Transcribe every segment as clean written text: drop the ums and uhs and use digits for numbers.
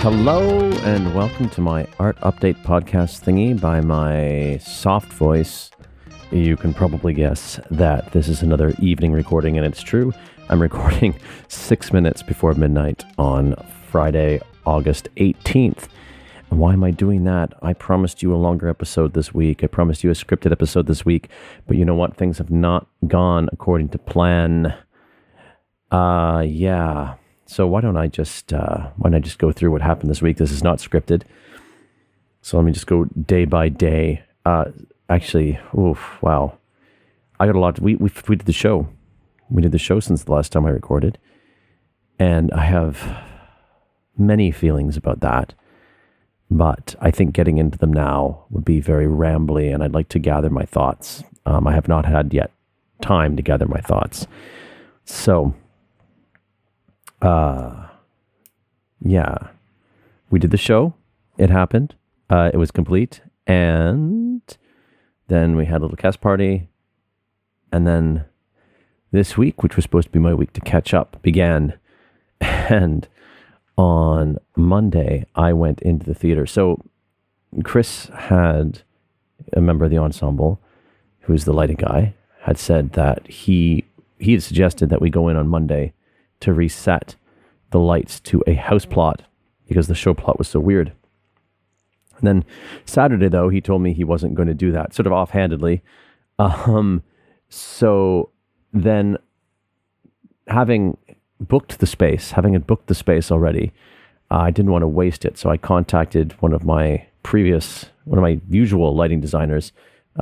Hello and welcome to my art update podcast thingy by my soft voice. You can probably guess that this is another evening recording, and it's true. I'm recording 6 minutes before midnight on Friday, August 18th. And why am I doing that? I promised you a longer episode this week. I promised you a scripted episode this week, but you know what? Things have not gone according to plan. Yeah. So why don't I just go through what happened this week? This is not scripted. So let me just go day by day. Wow. I got a lot. We did the show. We did the show since the last time I recorded. And I have many feelings about that. But I think getting into them now would be very rambly, and I'd like to gather my thoughts. I have not had yet time to gather my thoughts. So... yeah, we did the show. It happened. It was complete. And then we had a little cast party. And then this week, which was supposed to be my week to catch up, began. And on Monday, I went into the theater. So Chris had a member of the ensemble, who was the lighting guy, had said that he had suggested that we go in on Monday to reset the lights to a house plot because the show plot was so weird. And then Saturday, though, he told me he wasn't going to do that, sort of offhandedly. So then having booked the space already, I didn't want to waste it. So I contacted one of my usual lighting designers,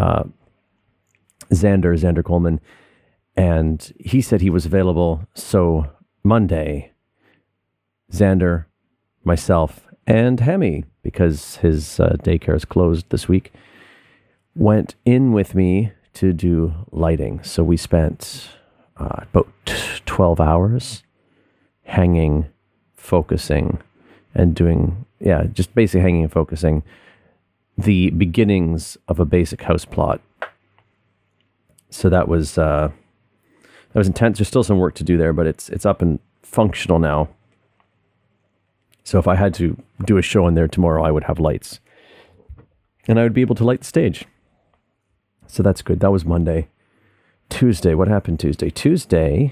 Xander Coleman, and he said he was available. So Monday, Xander, myself, and Hemi, because his daycare is closed this week, went in with me to do lighting. So we spent about 12 hours hanging, focusing, and doing, just basically hanging and focusing the beginnings of a basic house plot. So that was intense. There's still some work to do there, but it's up and functional now. So if I had to do a show in there tomorrow, I would have lights. And I would be able to light the stage. So that's good. That was Monday. Tuesday, what happened Tuesday? Tuesday,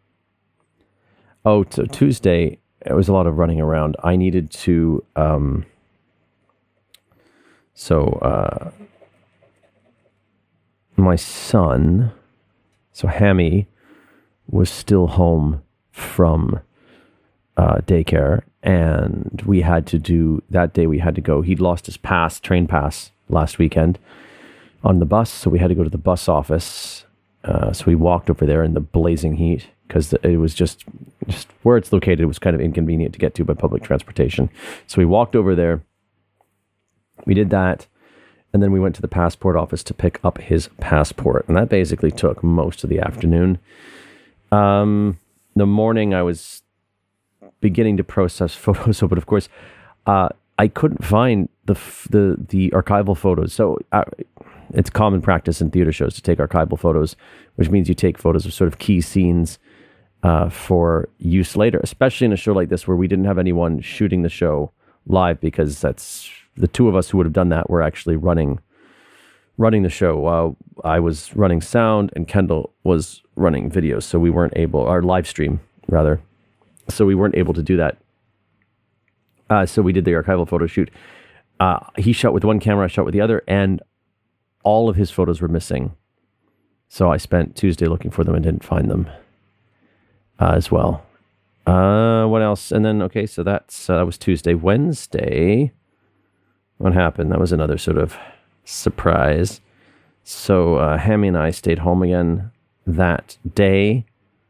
it was a lot of running around. I needed to, my son, so Hammy, was still home from daycare, and we had to go. He'd lost his train pass last weekend on the bus, so we had to go to the bus office. So we walked over there in the blazing heat because it was just where it's located. It was kind of inconvenient to get to by public transportation. So we walked over there. We did that. And then we went to the passport office to pick up his passport. And that basically took most of the afternoon. The morning I was beginning to process photos. But of course, I couldn't find the archival photos. So it's common practice in theater shows to take archival photos, which means you take photos of sort of key scenes for use later, especially in a show like this where we didn't have anyone shooting the show live, because that's the two of us who would have done that were actually running the show while I was running sound and Kendall was running video. So we weren't able, or live stream rather. So we weren't able to do that. So we did the archival photo shoot. He shot with one camera, I shot with the other, and all of his photos were missing. So I spent Tuesday looking for them and didn't find them as well. What else? And then, okay, so that was Tuesday. Wednesday, what happened? That was another sort of surprise. So Hammy and I stayed home again that day.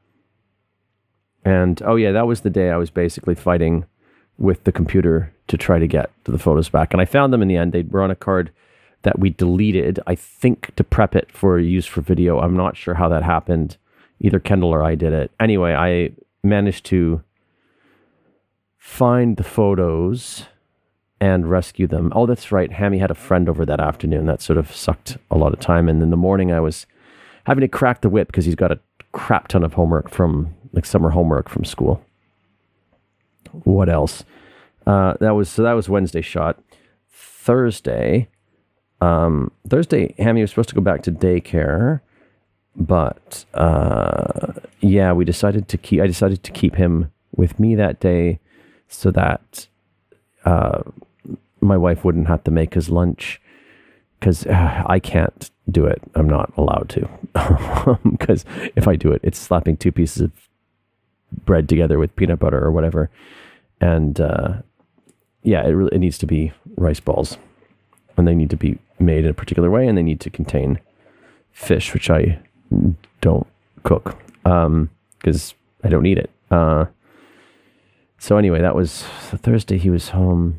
And, that was the day I was basically fighting with the computer to try to get the photos back. And I found them in the end. They were on a card that we deleted, I think, to prep it for use for video. I'm not sure how that happened. Either Kendall or I did it. Anyway, I managed to find the photos and rescue them. Oh, that's right. Hammy had a friend over that afternoon. That sort of sucked a lot of time. And in the morning, I was having to crack the whip because he's got a crap ton of homework from, like, summer homework from school. What else? That was Wednesday shot. Thursday, Hammy was supposed to go back to daycare, but I decided to keep him with me that day so that my wife wouldn't have to make his lunch, because I can't do it. I'm not allowed to, because if I do it, it's slapping 2 pieces of bread together with peanut butter or whatever, and it needs to be rice balls, and they need to be made in a particular way, and they need to contain fish, which I don't cook because I don't eat it. So anyway, that was Thursday. He was home,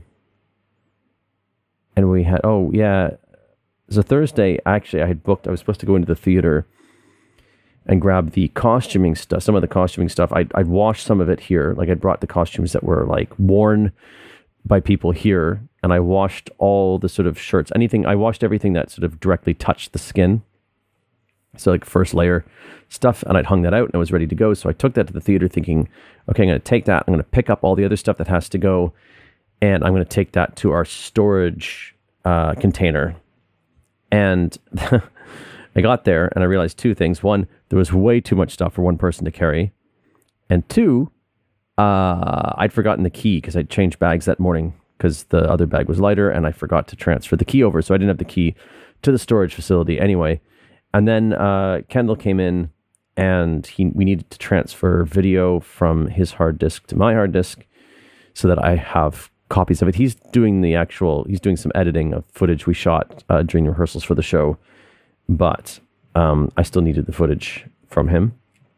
and we had so Thursday, actually, I was supposed to go into the theater and grab the costuming stuff, some of the costuming stuff. I'd washed some of it here. Like, I'd brought the costumes that were like worn by people here, and I washed all the sort of shirts, I washed everything that sort of directly touched the skin. So like first layer stuff, and I'd hung that out and I was ready to go. So I took that to the theater thinking, okay, I'm going to take that. I'm going to pick up all the other stuff that has to go, and I'm going to take that to our storage container. And I got there and I realized 2 things. One, there was way too much stuff for one person to carry. And 2, I'd forgotten the key because I'd changed bags that morning because the other bag was lighter, and I forgot to transfer the key over. So I didn't have the key to the storage facility anyway. And then Kendall came in, and we needed to transfer video from his hard disk to my hard disk so that I have copies of it. He's doing some editing of footage we shot during the rehearsals for the show, but I still needed the footage from him.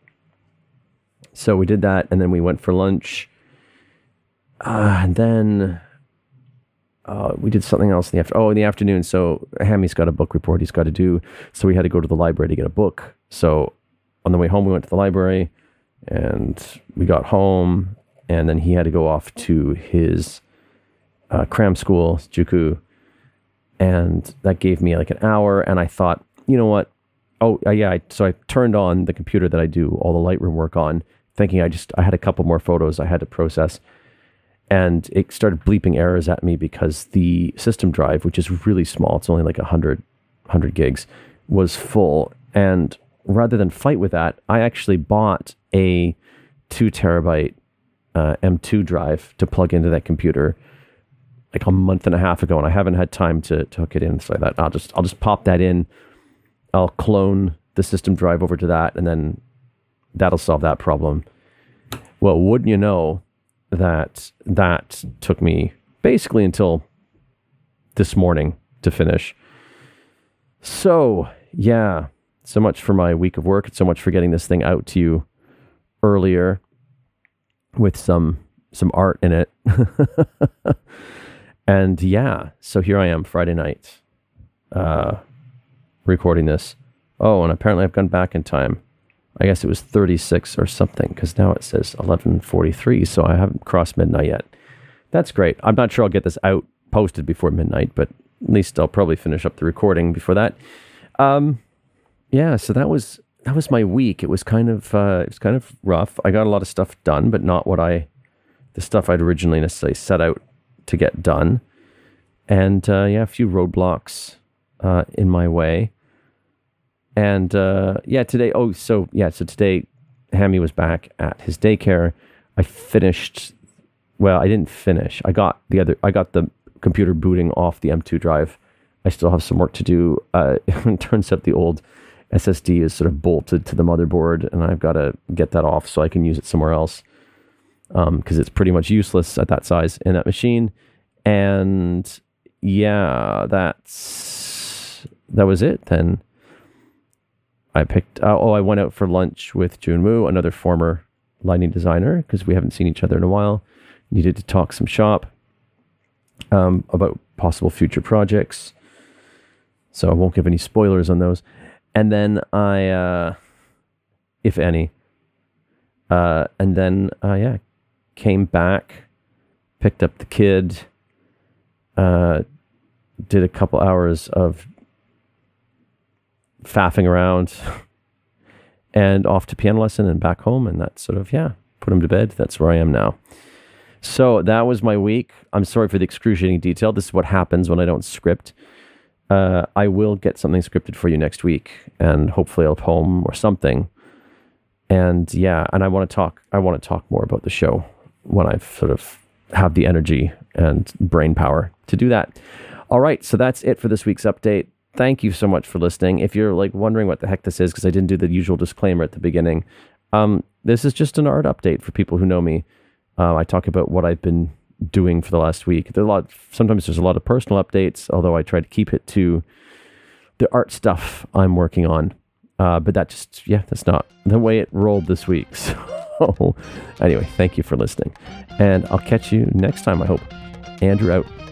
So we did that, and then we went for lunch, and then we did something else in the afternoon. So Hammy's got a book report he's got to do, so we had to go to the library to get a book. So on the way home, we went to the library, and we got home, and then he had to go off to his cram school, Juku, and that gave me like an hour, and I thought, you know what? So I turned on the computer that I do all the Lightroom work on, thinking I had a couple more photos I had to process, and it started bleeping errors at me because the system drive, which is really small, it's only like 100 gigs, was full. And rather than fight with that, I actually bought a 2 terabyte M2 drive to plug into that computer like a month and a half ago, and I haven't had time to hook it in. So I thought I'll just pop that in. I'll clone the system drive over to that, and then that'll solve that problem. Well, wouldn't you know that took me basically until this morning to finish. So yeah, so much for my week of work, and so much for getting this thing out to you earlier with some art in it. And yeah, so here I am Friday night recording this. Oh, and apparently I've gone back in time. I guess it was 36 or something, because now it says 11:43, so I haven't crossed midnight yet. That's great. I'm not sure I'll get this out posted before midnight, but at least I'll probably finish up the recording before that. Yeah, so that was my week. It was kind of rough. I got a lot of stuff done, but not the stuff I'd originally necessarily set out to get done. And a few roadblocks in my way. And today, so today Hammy was back at his daycare. I didn't finish. I got the computer booting off the M2 drive. I still have some work to do. It turns out the old SSD is sort of bolted to the motherboard, and I've got to get that off so I can use it somewhere else. Because it's pretty much useless at that size in that machine. And yeah, that was it then. I went out for lunch with Junwoo, another former lighting designer, because we haven't seen each other in a while. Needed to talk some shop about possible future projects. So I won't give any spoilers on those. And then if any, came back, picked up the kid, did a couple hours of faffing around, and off to piano lesson and back home, and that's sort of, put him to bed. That's where I am now. So that was my week. I'm sorry for the excruciating detail. This is what happens when I don't script. I will get something scripted for you next week, and hopefully a poem or something. And yeah, and I want to talk more about the show when I sort of have the energy and brain power to do that. All right, so that's it for this week's update. Thank you so much for listening. If you're like wondering what the heck this is, because I didn't do the usual disclaimer at the beginning, this is just an art update for people who know me. I talk about what I've been doing for the last week. Sometimes there's a lot of personal updates, although I try to keep it to the art stuff I'm working on. But that's not the way it rolled this week. So anyway, thank you for listening. And I'll catch you next time, I hope. Andrew out.